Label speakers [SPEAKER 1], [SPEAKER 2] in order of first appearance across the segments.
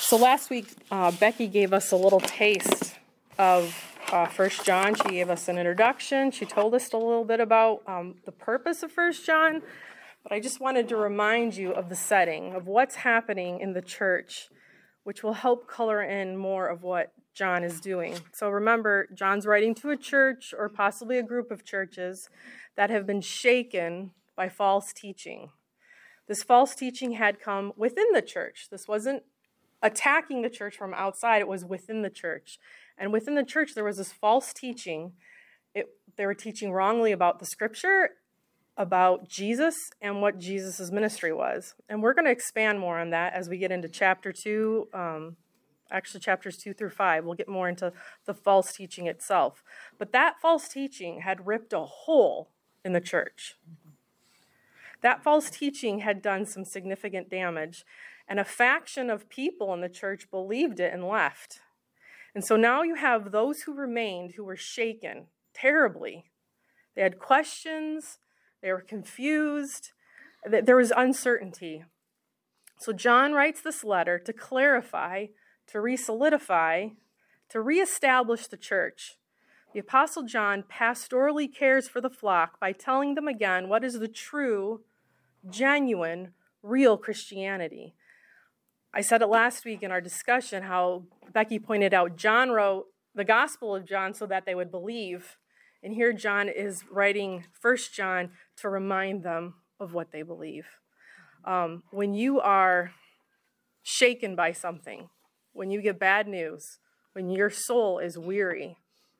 [SPEAKER 1] So last week, Becky gave us a little taste of 1 John. She gave us an introduction. She told us a little bit about the purpose of 1 John. But I just wanted to remind you of the setting, of what's happening in the church, which will help color in more of what John is doing. So remember, John's writing to a church, or possibly a group of churches, that have been shaken by false teaching. This false teaching had come within the church. This wasn't attacking the church from outside, it was within the church. And within the church, there was this false teaching. They were teaching wrongly about the scripture, about Jesus, and what Jesus' ministry was. And we're going to expand more on that as we get into chapter 2, actually chapters 2 through 5. We'll get more into the false teaching itself. But that false teaching had ripped a hole in the church. That false teaching had done some significant damage, and a faction of people in the church believed it and left. And so now you have those who remained who were shaken terribly. They had questions. They were confused. There was uncertainty. So John writes this letter to clarify, to re-solidify, to reestablish the church. The Apostle John pastorally cares for the flock by telling them again what is the true, genuine, real Christianity. I said it last week in our discussion how Becky pointed out John wrote the Gospel of John so that they would believe. And here John is writing 1 John to remind them of what they believe. When you are shaken by something, when you get bad news, when your soul is weary,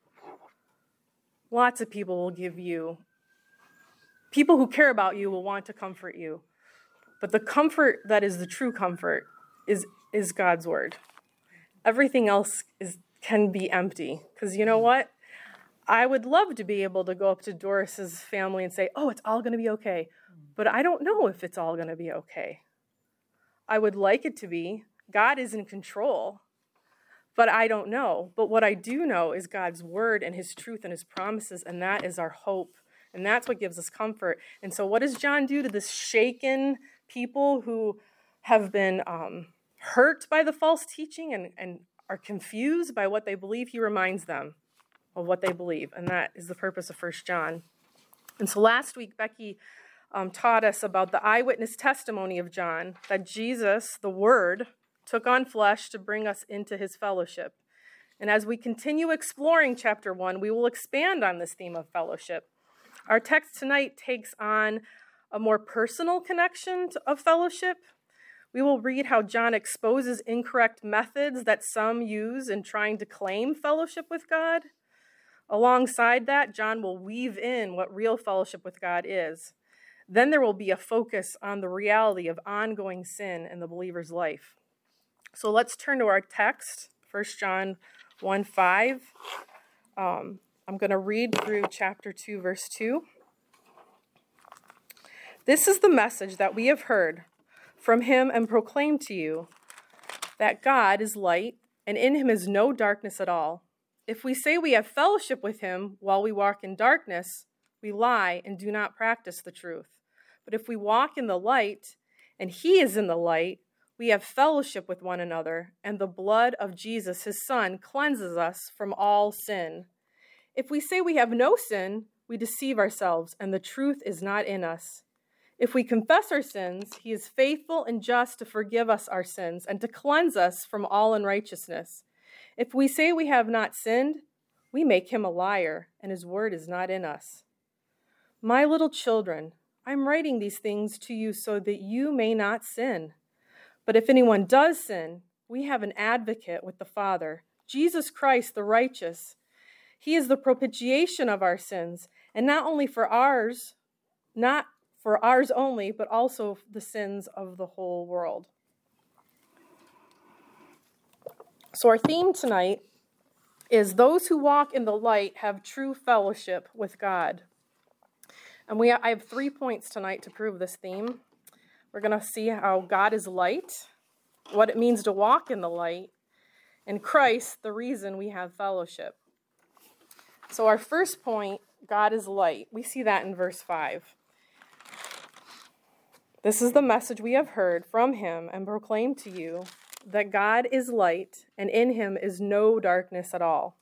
[SPEAKER 1] lots of people will give you, people who care about you will want to comfort you. But the comfort that is the true comfort is God's word. Everything else can be empty. Because you know what? I would love to be able to go up to Doris's family and say, oh, it's all going to be okay. But I don't know if it's all going to be okay. I would like it to be. God is in control. But I don't know. But what I do know is God's word and his truth and his promises, and that is our hope. And that's what gives us comfort. And so what does John do to this shaken people who have been hurt by the false teaching and are confused by what they believe? He reminds them of what they believe, and that is the purpose of 1 John. And so last week, Becky taught us about the eyewitness testimony of John, that Jesus, the Word, took on flesh to bring us into his fellowship. And as we continue exploring chapter 1, we will expand on this theme of fellowship. Our text tonight takes on a more personal connection of fellowship. We will read how John exposes incorrect methods that some use in trying to claim fellowship with God. Alongside that, John will weave in what real fellowship with God is. Then there will be a focus on the reality of ongoing sin in the believer's life. So let's turn to our text, 1 John 1:5. I'm going to read through chapter 2, verse 2. This is the message that we have heard from him and proclaimed to you, that God is light, and in him is no darkness at all. If we say we have fellowship with him while we walk in darkness, we lie and do not practice the truth. But if we walk in the light, and he is in the light, we have fellowship with one another, and the blood of Jesus, his son, cleanses us from all sin. If we say we have no sin, we deceive ourselves, and the truth is not in us. If we confess our sins, he is faithful and just to forgive us our sins and to cleanse us from all unrighteousness. If we say we have not sinned, we make him a liar, and his word is not in us. My little children, I'm writing these things to you so that you may not sin. But if anyone does sin, we have an advocate with the Father, Jesus Christ the righteous. He is the propitiation of our sins, and not only for ours, not for ours only, but also the sins of the whole world. So our theme tonight is those who walk in the light have true fellowship with God. And I have 3 points tonight to prove this theme. We're going to see how God is light, what it means to walk in the light, and Christ, the reason we have fellowship. So our first point, God is light. We see that in verse 5. This is the message we have heard from him and proclaimed to you, that God is light, and in him is no darkness at all.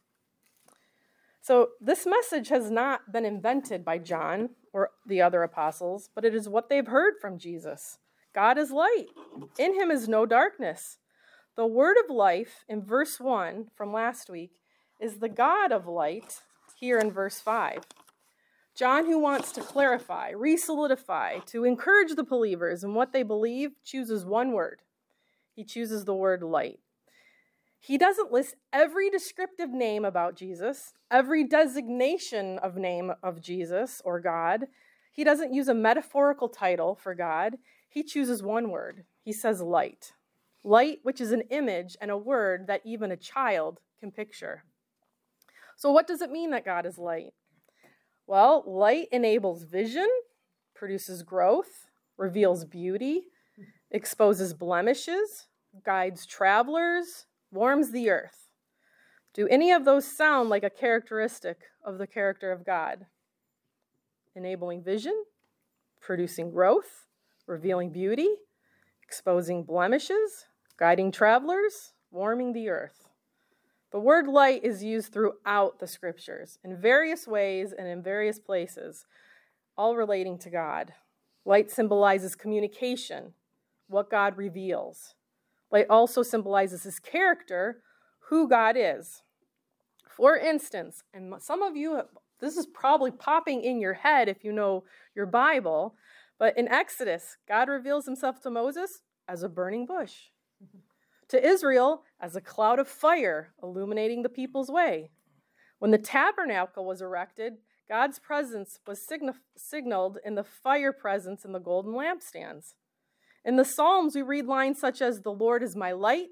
[SPEAKER 1] So this message has not been invented by John or the other apostles, but it is what they've heard from Jesus. God is light. In him is no darkness. The word of life in verse 1 from last week is the God of light here in verse 5. John, who wants to clarify, re-solidify, to encourage the believers in what they believe, chooses one word. He chooses the word light. He doesn't list every descriptive name about Jesus, every designation of name of Jesus or God. He doesn't use a metaphorical title for God. He chooses one word. He says light. Light, which is an image and a word that even a child can picture. So what does it mean that God is light? Well, light enables vision, produces growth, reveals beauty, exposes blemishes, guides travelers, warms the earth. Do any of those sound like a characteristic of the character of God? Enabling vision, producing growth, revealing beauty, exposing blemishes, guiding travelers, warming the earth. The word light is used throughout the scriptures in various ways and in various places, all relating to God. Light symbolizes communication, what God reveals. Light also symbolizes his character, who God is. For instance, and some of you, this is probably popping in your head if you know your Bible, but in Exodus, God reveals himself to Moses as a burning bush, to Israel as a cloud of fire illuminating the people's way. When the tabernacle was erected, God's presence was signaled in the fire presence in the golden lampstands. In the Psalms, we read lines such as, "The Lord is my light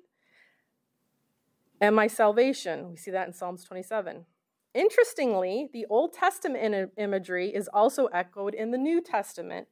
[SPEAKER 1] and my salvation." We see that in Psalms 27. Interestingly, the Old Testament imagery is also echoed in the New Testament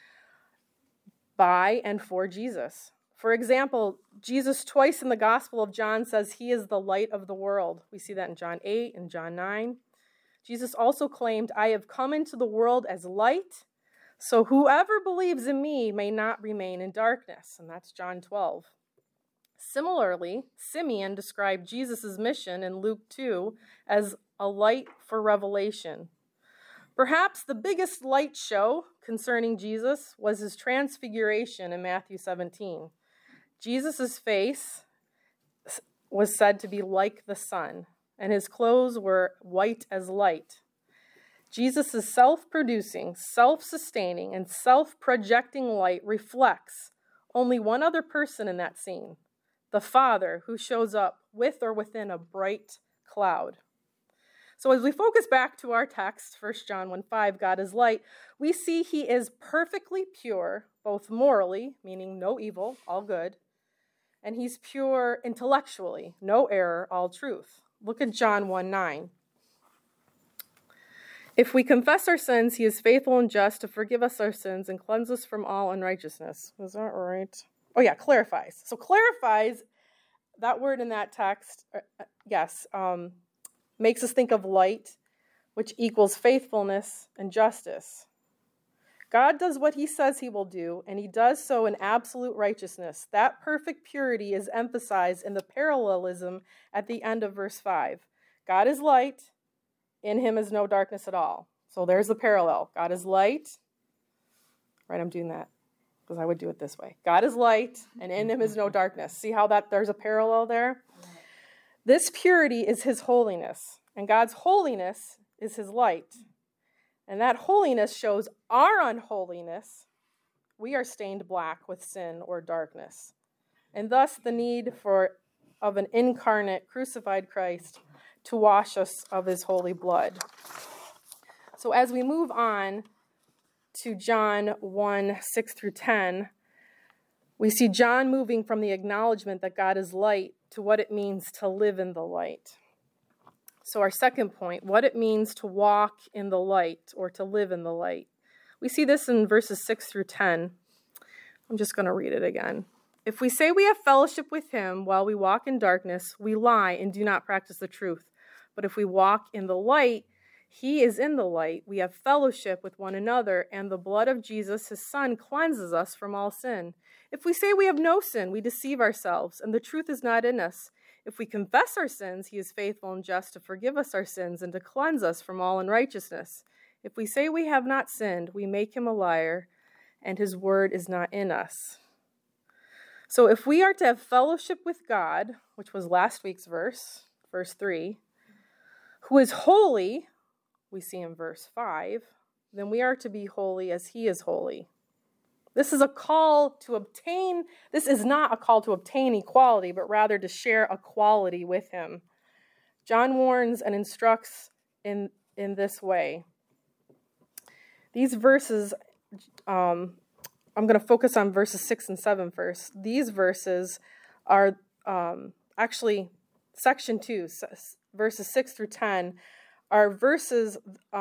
[SPEAKER 1] by and for Jesus. For example, Jesus twice in the Gospel of John says he is the light of the world. We see that in John 8 and John 9. Jesus also claimed, "I have come into the world as light, so whoever believes in me may not remain in darkness." And that's John 12. Similarly, Simeon described Jesus' mission in Luke 2 as a light for revelation. Perhaps the biggest light show concerning Jesus was his transfiguration in Matthew 17. Jesus' face was said to be like the sun, and his clothes were white as light. Jesus' self-producing, self-sustaining, and self-projecting light reflects only one other person in that scene, the Father, who shows up with or within a bright cloud. So as we focus back to our text, 1 John 1:5, God is light, we see he is perfectly pure, both morally, meaning no evil, all good, and he's pure intellectually, no error, all truth. Look at John 1:9. If we confess our sins, he is faithful and just to forgive us our sins and cleanse us from all unrighteousness. Is that right? Oh yeah, clarifies. So clarifies, that word in that text, makes us think of light, which equals faithfulness and justice. God does what he says he will do, and he does so in absolute righteousness. That perfect purity is emphasized in the parallelism at the end of verse 5. God is light, in him is no darkness at all. So there's the parallel. God is light. Right, I'm doing that because I would do it this way. God is light, and in him is no darkness. See how there's a parallel there? This purity is his holiness, and God's holiness is his light. And that holiness shows our unholiness. We are stained black with sin or darkness. And thus the need of an incarnate, crucified Christ to wash us of his holy blood. So as we move on to John 1:6-10, we see John moving from the acknowledgement that God is light to what it means to live in the light. So our second point, what it means to walk in the light or to live in the light. We see this in verses 6-10. I'm just going to read it again. If we say we have fellowship with him while we walk in darkness, we lie and do not practice the truth. But if we walk in the light, He is in the light. We have fellowship with one another, and the blood of Jesus, his Son, cleanses us from all sin. If we say we have no sin, we deceive ourselves, and the truth is not in us. If we confess our sins, he is faithful and just to forgive us our sins and to cleanse us from all unrighteousness. If we say we have not sinned, we make him a liar, and his word is not in us. So if we are to have fellowship with God, which was last week's verse 3, who is holy, we see in verse 5, then we are to be holy as he is holy. This is a call to obtain, this is not a call to obtain equality, but rather to share equality with him. John warns and instructs in this way. These verses, I'm going to focus on verses 6 and 7 first. These verses are actually section 2, verses 6 through 10, are verses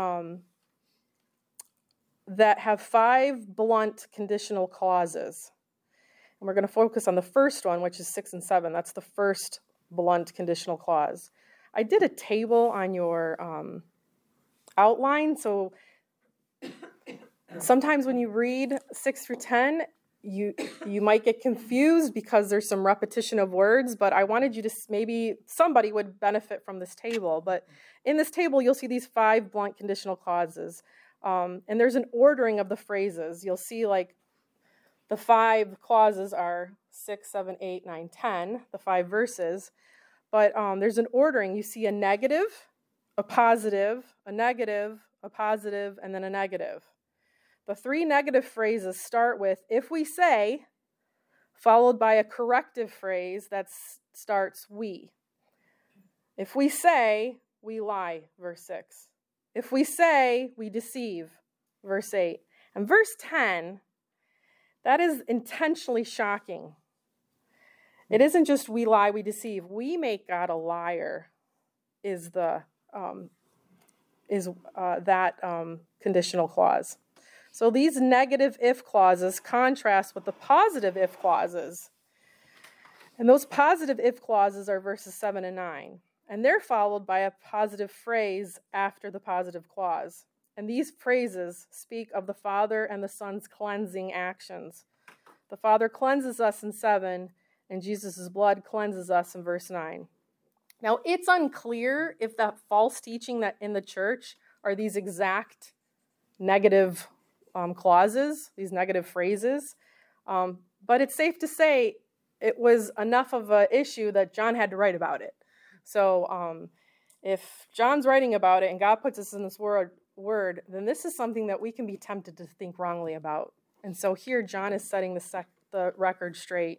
[SPEAKER 1] that have 5 blunt conditional clauses. And we're going to focus on the first one, which is 6 and 7. That's the first blunt conditional clause. I did a table on your outline, so sometimes when you read 6 through 10, you might get confused because there's some repetition of words, but I wanted you to, maybe somebody would benefit from this table. But in this table, you'll see these 5 blunt conditional clauses. And there's an ordering of the phrases. You'll see like the 5 clauses are 6, 7, 8, 9, 10, the 5 verses. But there's an ordering. You see a negative, a positive, a negative, a positive, and then a negative. The 3 negative phrases start with if we say, followed by a corrective phrase that starts we. If we say, we lie, verse 6. If we say, we deceive, verse 8. And verse 10, that is intentionally shocking. It isn't just we lie, we deceive. We make God a liar is that conditional clause. So these negative if clauses contrast with the positive if clauses. And those positive if clauses are verses 7 and 9. And they're followed by a positive phrase after the positive clause. And these phrases speak of the Father and the Son's cleansing actions. The Father cleanses us in 7, and Jesus' blood cleanses us in verse 9. Now, it's unclear if that false teaching that in the church are these exact negative clauses, these negative phrases. But it's safe to say it was enough of an issue that John had to write about it. So if John's writing about it and God puts us in this word, then this is something that we can be tempted to think wrongly about. And so here John is setting the record straight.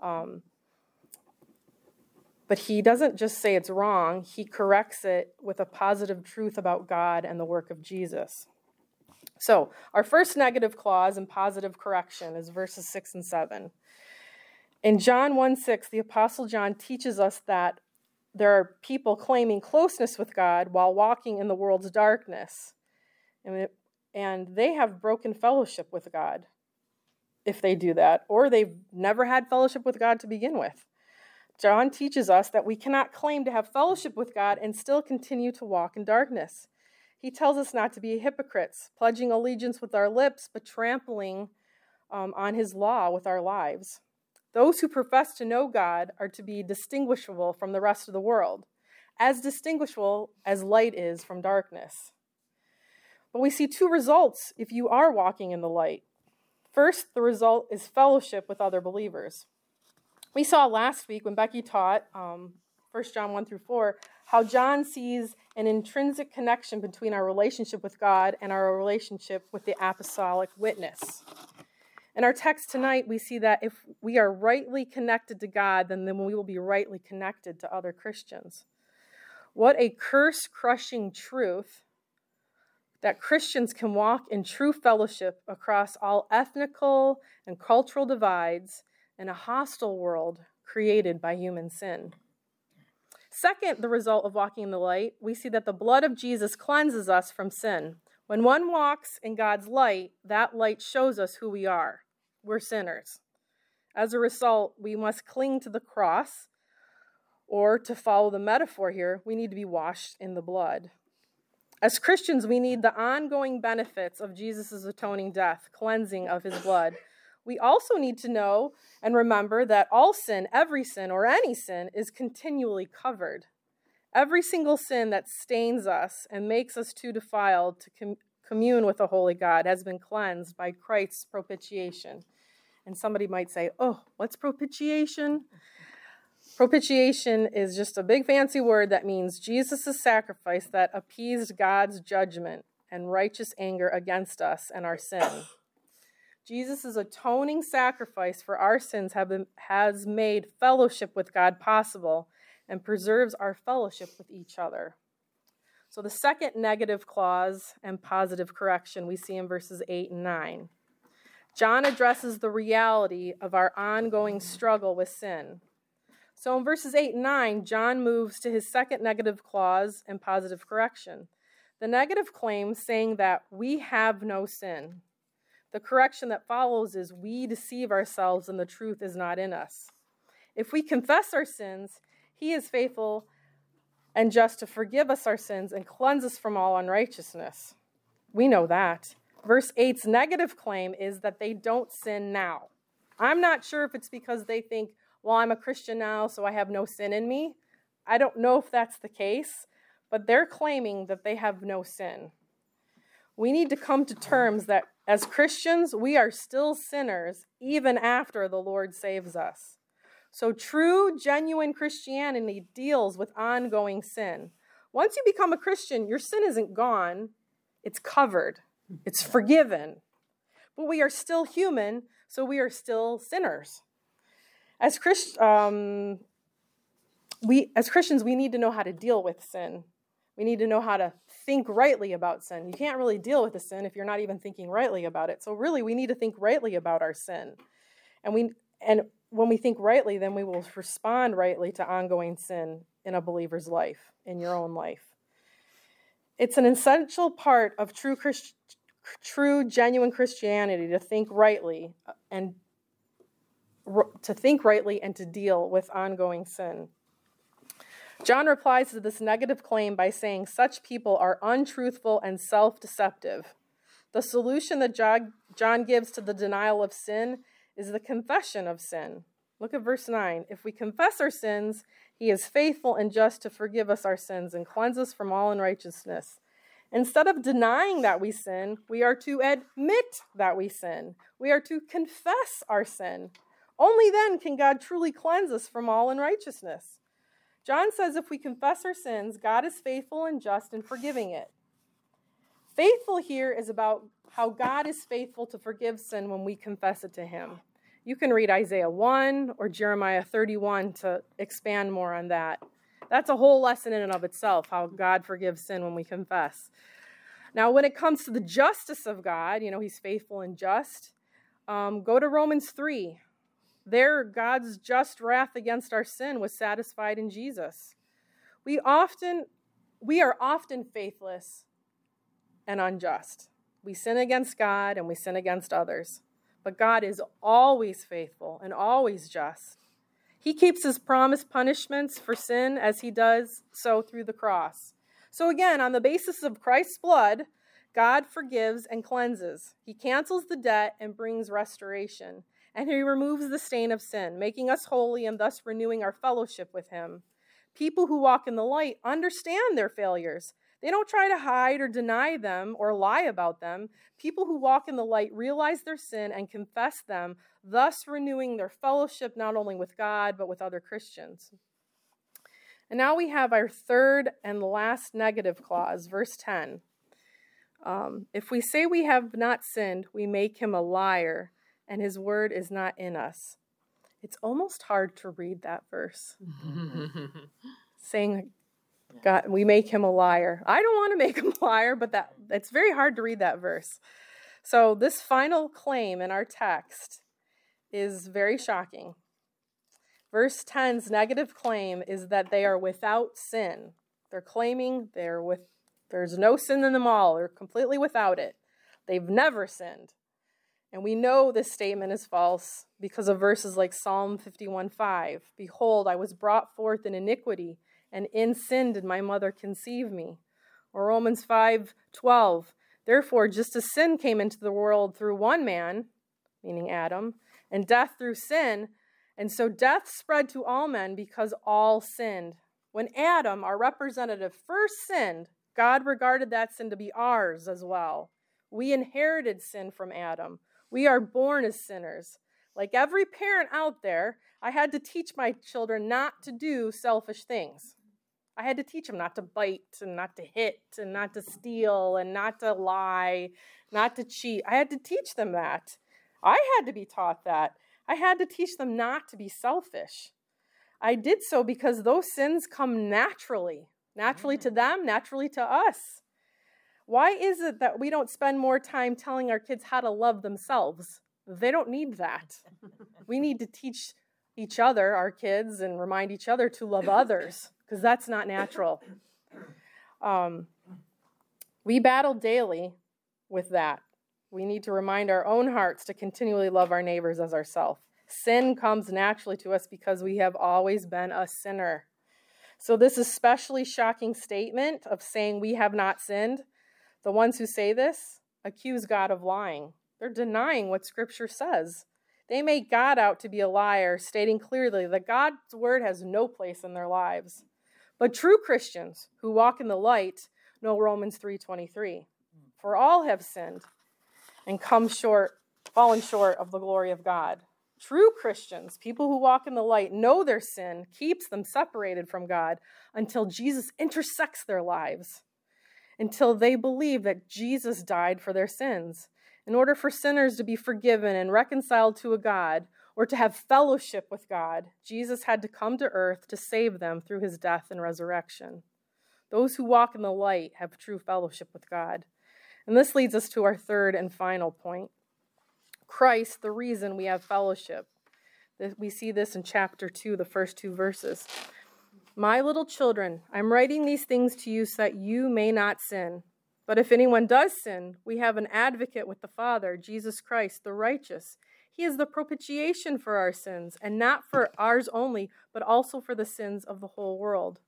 [SPEAKER 1] But he doesn't just say it's wrong. He corrects it with a positive truth about God and the work of Jesus. So our first negative clause and positive correction is verses 6 and 7. In John 1:6, the Apostle John teaches us that there are people claiming closeness with God while walking in the world's darkness. And they have broken fellowship with God if they do that, or they've never had fellowship with God to begin with. John teaches us that we cannot claim to have fellowship with God and still continue to walk in darkness. He tells us not to be hypocrites, pledging allegiance with our lips, but trampling on his law with our lives. Those who profess to know God are to be distinguishable from the rest of the world, as distinguishable as light is from darkness. But we see 2 results if you are walking in the light. First, the result is fellowship with other believers. We saw last week when Becky taught 1 John 1 through 4, how John sees an intrinsic connection between our relationship with God and our relationship with the apostolic witness. In our text tonight, we see that if we are rightly connected to God, then we will be rightly connected to other Christians. What a curse-crushing truth that Christians can walk in true fellowship across all ethnical and cultural divides in a hostile world created by human sin. Second, the result of walking in the light, we see that the blood of Jesus cleanses us from sin. When one walks in God's light, that light shows us who we are. We're sinners. As a result, we must cling to the cross, or to follow the metaphor here, we need to be washed in the blood. As Christians, we need the ongoing benefits of Jesus' atoning death, cleansing of his blood. We also need to know and remember that all sin, every sin, or any sin is continually covered. Every single sin that stains us and makes us too defiled to commune with a holy God has been cleansed by Christ's propitiation. And somebody might say, oh, what's propitiation? Propitiation is just a big fancy word that means Jesus' sacrifice that appeased God's judgment and righteous anger against us and our sin. Jesus' atoning sacrifice for our sins has made fellowship with God possible and preserves our fellowship with each other. So the second negative clause and positive correction we see in verses 8 and 9. John addresses the reality of our ongoing struggle with sin. So in verses 8 and 9, John moves to his second negative clause and positive correction. The negative claim saying that we have no sin. The correction that follows is we deceive ourselves and the truth is not in us. If we confess our sins, he is faithful and just to forgive us our sins and cleanse us from all unrighteousness. We know that. Verse 8's negative claim is that they don't sin now. I'm not sure if it's because they think, well, I'm a Christian now, so I have no sin in me. I don't know if that's the case, but they're claiming that they have no sin. We need to come to terms that as Christians, we are still sinners even after the Lord saves us. So true, genuine Christianity deals with ongoing sin. Once you become a Christian, your sin isn't gone. It's covered. It's forgiven. But we are still human, so we are still sinners. As Christians, we need to know how to deal with sin. We need to know how to think rightly about sin. You can't really deal with a sin if you're not even thinking rightly about it. So really, we need to think rightly about our sin. And when we think rightly, then we will respond rightly to ongoing sin in a believer's life, in your own life. It's an essential part of true, genuine Christianity to think rightly and to deal with ongoing sin. John replies to this negative claim by saying such people are untruthful and self-deceptive. The solution that John gives to the denial of sin is the confession of sin. Look at verse 9. If we confess our sins, he is faithful and just to forgive us our sins and cleanse us from all unrighteousness. Instead of denying that we sin, we are to admit that we sin. We are to confess our sin. Only then can God truly cleanse us from all unrighteousness. John says if we confess our sins, God is faithful and just in forgiving it. Faithful here is about how God is faithful to forgive sin when we confess it to him. You can read Isaiah 1 or Jeremiah 31 to expand more on that. That's a whole lesson in and of itself, how God forgives sin when we confess. Now, when it comes to the justice of God, he's faithful and just, go to Romans 3. There, God's just wrath against our sin was satisfied in Jesus. We are often faithless and unjust. We sin against God and we sin against others. But God is always faithful and always just. He keeps his promised punishments for sin as he does so through the cross. So again, on the basis of Christ's blood, God forgives and cleanses. He cancels the debt and brings restoration. And he removes the stain of sin, making us holy and thus renewing our fellowship with him. People who walk in the light understand their failures. They don't try to hide or deny them or lie about them. People who walk in the light realize their sin and confess them, thus renewing their fellowship not only with God, but with other Christians. And now we have our third and last negative clause, verse 10. If we say we have not sinned, we make him a liar, and his word is not in us. It's almost hard to read that verse. Saying, God, we make him a liar. I don't want to make him a liar, but it's very hard to read that verse. So this final claim in our text is very shocking. Verse 10's negative claim is that they are without sin. They're claiming there's no sin in them all. They're completely without it. They've never sinned. And we know this statement is false because of verses like Psalm 51:5. Behold, I was brought forth in iniquity, and in sin did my mother conceive me. Or Romans 5:12. Therefore, just as sin came into the world through one man, meaning Adam, and death through sin, and so death spread to all men because all sinned. When Adam, our representative, first sinned, God regarded that sin to be ours as well. We inherited sin from Adam. We are born as sinners. Like every parent out there, I had to teach my children not to do selfish things. I had to teach them not to bite and not to hit and not to steal and not to lie, not to cheat. I had to teach them that. I had to be taught that. I had to teach them not to be selfish. I did so because those sins come naturally to them, naturally to us. Why is it that we don't spend more time telling our kids how to love themselves? They don't need that. We need to teach each other, our kids, and remind each other to love others, because that's not natural. We battle daily with that. We need to remind our own hearts to continually love our neighbors as ourselves. Sin comes naturally to us because we have always been a sinner. So this especially shocking statement of saying we have not sinned, the ones who say this accuse God of lying. They're denying what Scripture says. They make God out to be a liar, stating clearly that God's word has no place in their lives. But true Christians who walk in the light know Romans 3:23. For all have sinned and fallen short of the glory of God. True Christians, people who walk in the light, know their sin keeps them separated from God until Jesus intersects their lives, until they believe that Jesus died for their sins. In order for sinners to be forgiven and reconciled to a God, or to have fellowship with God, Jesus had to come to earth to save them through his death and resurrection. Those who walk in the light have true fellowship with God. And this leads us to our third and final point. Christ, the reason we have fellowship. We see this in chapter 2, the first 2 verses. My little children, I'm writing these things to you so that you may not sin. But if anyone does sin, we have an advocate with the Father, Jesus Christ, the righteous. He is the propitiation for our sins, and not for ours only, but also for the sins of the whole world.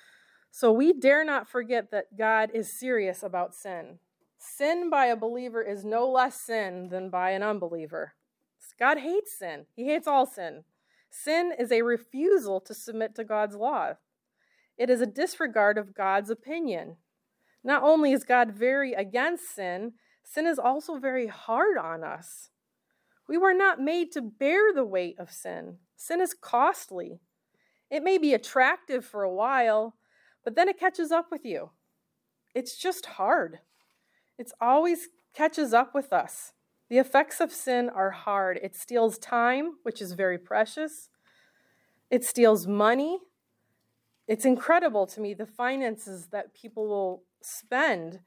[SPEAKER 1] So we dare not forget that God is serious about sin. Sin by a believer is no less sin than by an unbeliever. God hates sin. He hates all sin. Sin is a refusal to submit to God's law. It is a disregard of God's opinion. Not only is God very against sin, sin is also very hard on us. We were not made to bear the weight of sin. Sin is costly. It may be attractive for a while, but then it catches up with you. It's just hard. It always catches up with us. The effects of sin are hard. It steals time, which is very precious. It steals money. It's incredible to me, the finances that people will spend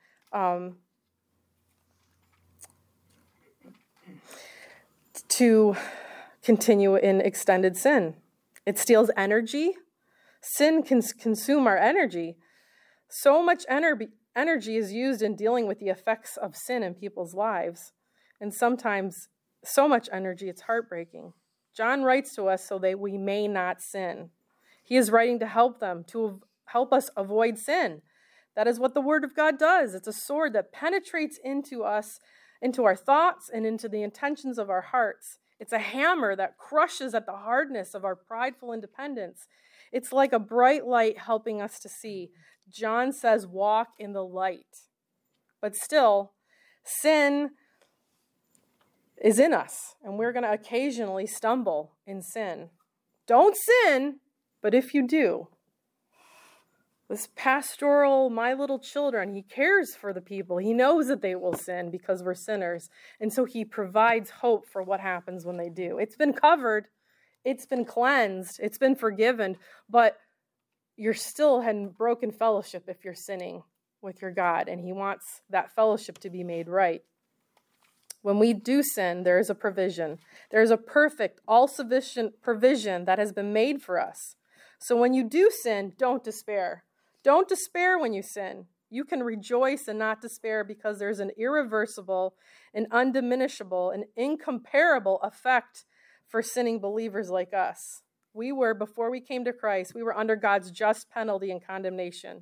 [SPEAKER 1] to continue in extended sin. It steals energy. Sin can consume our energy. So much energy is used in dealing with the effects of sin in people's lives. And sometimes so much energy, it's heartbreaking. John writes to us so that we may not sin. He is writing to help them, to help us avoid sin. That is what the Word of God does. It's a sword that penetrates into us, into our thoughts, and into the intentions of our hearts. It's a hammer that crushes at the hardness of our prideful independence. It's like a bright light helping us to see. John says, walk in the light. But still, sin is in us, and we're going to occasionally stumble in sin. Don't sin, but if you do, this pastoral, my little children, he cares for the people. He knows that they will sin because we're sinners. And so he provides hope for what happens when they do. It's been covered. It's been cleansed. It's been forgiven. But you're still in broken fellowship if you're sinning with your God. And he wants that fellowship to be made right. When we do sin, there is a provision. There is a perfect, all-sufficient provision that has been made for us. So when you do sin, don't despair. Don't despair when you sin. You can rejoice and not despair because there's an irreversible, an undiminishable, an incomparable effect for sinning believers like us. Before we came to Christ, we were under God's just penalty and condemnation.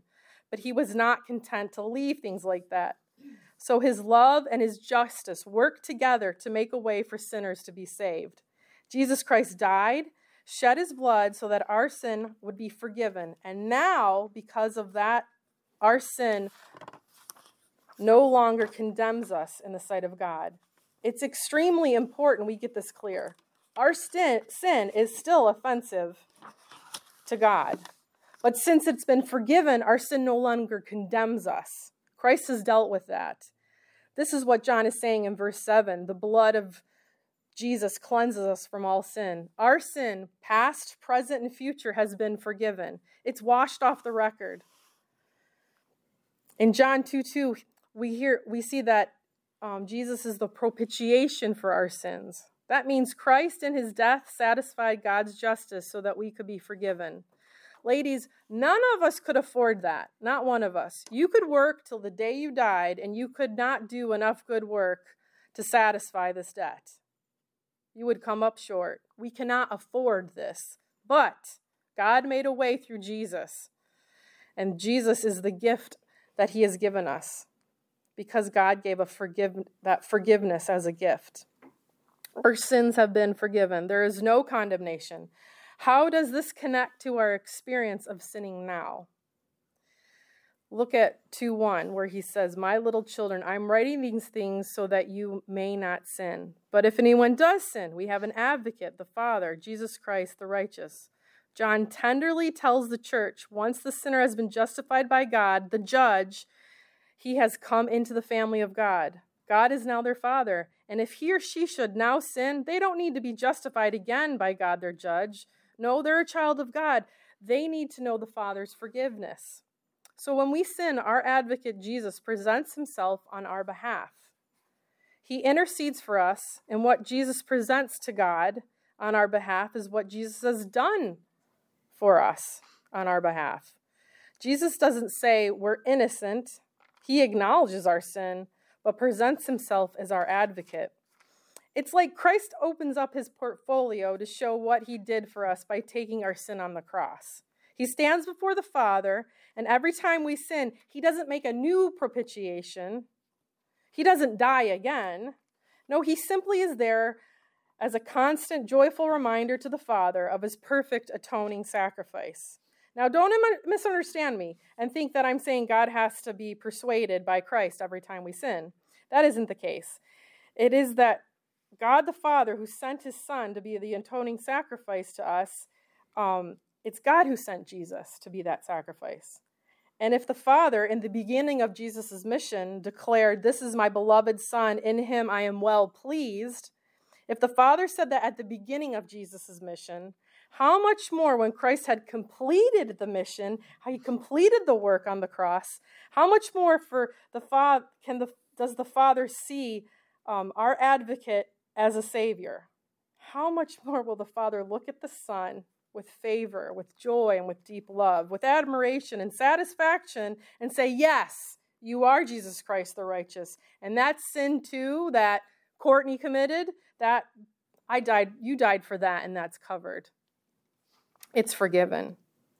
[SPEAKER 1] but he was not content to leave things like that. So his love and his justice worked together to make a way for sinners to be saved. Jesus Christ died, shed his blood so that our sin would be forgiven. And now, because of that, our sin no longer condemns us in the sight of God. It's extremely important we get this clear. Our sin is still offensive to God. But since it's been forgiven, our sin no longer condemns us. Christ has dealt with that. This is what John is saying in verse 7. The blood of Jesus cleanses us from all sin. Our sin, past, present, and future, has been forgiven. It's washed off the record. In John 2:2, we see that Jesus is the propitiation for our sins. That means Christ in his death satisfied God's justice so that we could be forgiven. Ladies, none of us could afford that. Not one of us. You could work till the day you died, and you could not do enough good work to satisfy this debt. You would come up short. We cannot afford this. But God made a way through Jesus. And Jesus is the gift that he has given us, because God gave that forgiveness as a gift. Our sins have been forgiven. There is no condemnation. How does this connect to our experience of sinning now? Look at 2:1, where he says, "My little children, I'm writing these things so that you may not sin. But if anyone does sin, we have an advocate, the Father, Jesus Christ, the righteous." John tenderly tells the church, once the sinner has been justified by God, the judge, he has come into the family of God. God is now their Father. And if he or she should now sin, they don't need to be justified again by God, their judge. No, they're a child of God. They need to know the Father's forgiveness. So when we sin, our advocate Jesus presents himself on our behalf. He intercedes for us, and what Jesus presents to God on our behalf is what Jesus has done for us on our behalf. Jesus doesn't say we're innocent. He acknowledges our sin, but presents himself as our advocate. It's like Christ opens up his portfolio to show what he did for us by taking our sin on the cross. He stands before the Father, and every time we sin, he doesn't make a new propitiation. He doesn't die again. No, he simply is there as a constant, joyful reminder to the Father of his perfect atoning sacrifice. Now, don't misunderstand me and think that I'm saying God has to be persuaded by Christ every time we sin. That isn't the case. It is that God the Father, who sent his Son to be the atoning sacrifice to us, it's God who sent Jesus to be that sacrifice. And if the Father, in the beginning of Jesus' mission, declared, "This is my beloved Son, in him I am well pleased," if the Father said that at the beginning of Jesus' mission, how much more when Christ had completed the mission, how he completed the work on the cross, how much more for the Father does the Father see our advocate as a Savior? How much more will the Father look at the Son with favor, with joy, and with deep love, with admiration and satisfaction, and say, "Yes, you are Jesus Christ the righteous. And that sin too that Courtney committed, that you died for that, and that's covered. It's forgiven."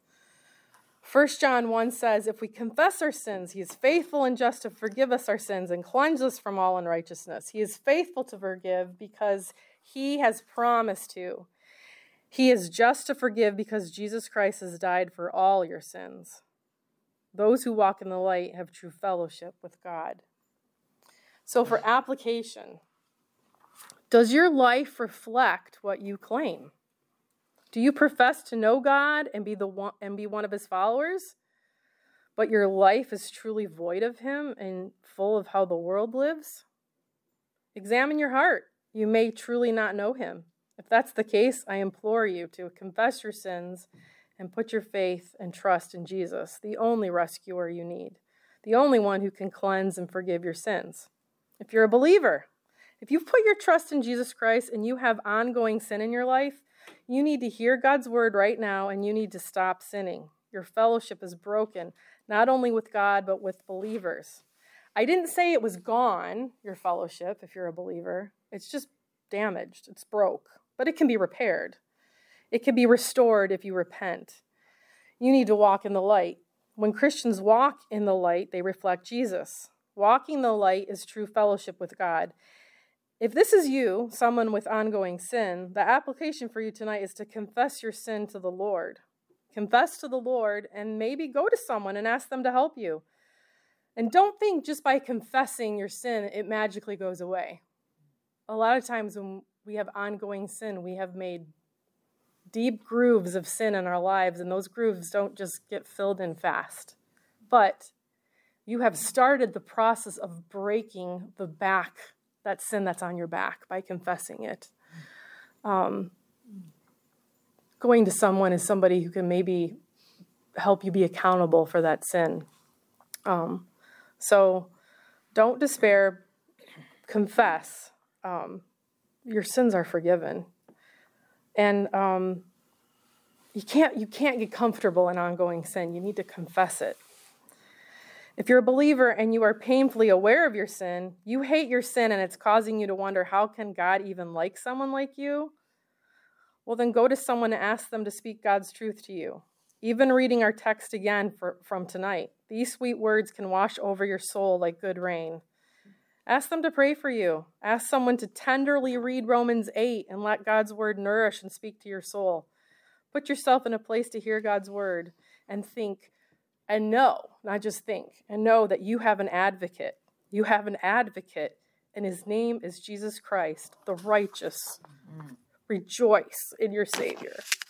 [SPEAKER 1] 1 John 1 says, "If we confess our sins, he is faithful and just to forgive us our sins and cleanse us from all unrighteousness." He is faithful to forgive because he has promised to. He is just to forgive because Jesus Christ has died for all your sins. Those who walk in the light have true fellowship with God. So for application, does your life reflect what you claim? Do you profess to know God and be one of his followers, but your life is truly void of him and full of how the world lives? Examine your heart. You may truly not know him. If that's the case, I implore you to confess your sins and put your faith and trust in Jesus, the only rescuer you need, the only one who can cleanse and forgive your sins. If you're a believer, if you've put your trust in Jesus Christ and you have ongoing sin in your life, you need to hear God's word right now, and you need to stop sinning. Your fellowship is broken, not only with God, but with believers. I didn't say it was gone, your fellowship, if you're a believer. It's just damaged. It's broke. But it can be repaired. It can be restored if you repent. You need to walk in the light. When Christians walk in the light, they reflect Jesus. Walking the light is true fellowship with God. If this is you, someone with ongoing sin, the application for you tonight is to confess your sin to the Lord. Confess to the Lord and maybe go to someone and ask them to help you. And don't think just by confessing your sin, it magically goes away. A lot of times when we have ongoing sin, we have made deep grooves of sin in our lives, and those grooves don't just get filled in fast. But you have started the process of breaking that sin that's on your back by confessing it. Going to someone is somebody who can maybe help you be accountable for that sin. So don't despair. Confess. Your sins are forgiven. And you can't get comfortable in ongoing sin. You need to confess it. If you're a believer and you are painfully aware of your sin, you hate your sin and it's causing you to wonder, how can God even like someone like you? Well, then go to someone and ask them to speak God's truth to you. Even reading our text again from tonight, these sweet words can wash over your soul like good rain. Ask them to pray for you. Ask someone to tenderly read Romans 8 and let God's word nourish and speak to your soul. Put yourself in a place to hear God's word and think and know, not just think, and know that you have an advocate. You have an advocate, and his name is Jesus Christ, the righteous. Rejoice in your Savior.